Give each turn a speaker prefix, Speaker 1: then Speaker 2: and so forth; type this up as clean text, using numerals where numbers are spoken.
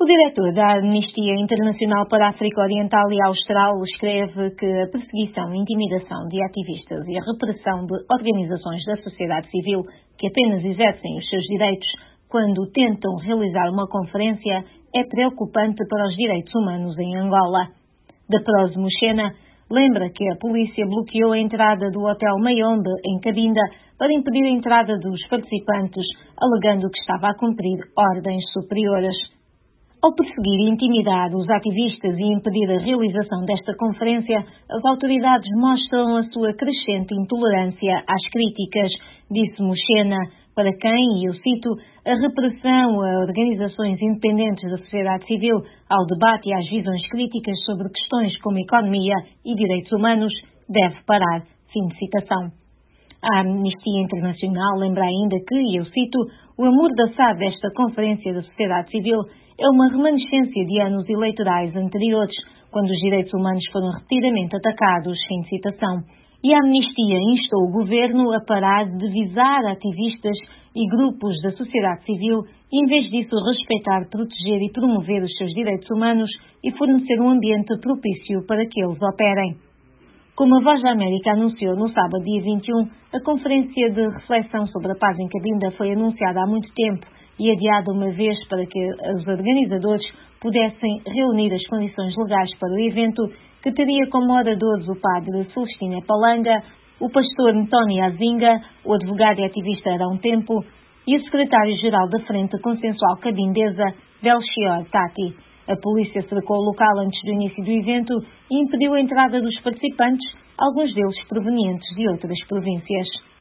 Speaker 1: O diretor da Amnistia Internacional para a África Oriental e Austral escreve que a perseguição e intimidação de ativistas e a repressão de organizações da sociedade civil que apenas exercem os seus direitos quando tentam realizar uma conferência é preocupante para os direitos humanos em Angola. Daprose Muchena lembra que a polícia bloqueou a entrada do Hotel Mayombe, em Cabinda, para impedir a entrada dos participantes, alegando que estava a cumprir ordens superiores. Ao perseguir e intimidar os ativistas e impedir a realização desta conferência, as autoridades mostram a sua crescente intolerância às críticas, disse Muchena, para quem, e eu cito, a repressão a organizações independentes da sociedade civil, ao debate e às visões críticas sobre questões como economia e direitos humanos deve parar. Fim de citação. A Amnistia Internacional lembra ainda que, e eu cito, o amordaçar desta Conferência da Sociedade Civil é uma remanescência de anos eleitorais anteriores, quando os direitos humanos foram repetidamente atacados. Fim de citação. E a Amnistia instou o governo a parar de visar ativistas e grupos da sociedade civil e, em vez disso, respeitar, proteger e promover os seus direitos humanos e fornecer um ambiente propício para que eles operem. Como a Voz da América anunciou no sábado, dia 21, a Conferência de Reflexão sobre a Paz em Cabinda foi anunciada há muito tempo e adiada uma vez para que os organizadores pudessem reunir as condições legais para o evento, que teria como oradores o padre Celestino Palanga, o pastor Ntoni Azinga, o advogado e ativista Arão Tempo e o secretário-geral da Frente Consensual Cabindesa, Belchior Tati. A polícia cercou o local antes do início do evento e impediu a entrada dos participantes, alguns deles provenientes de outras províncias.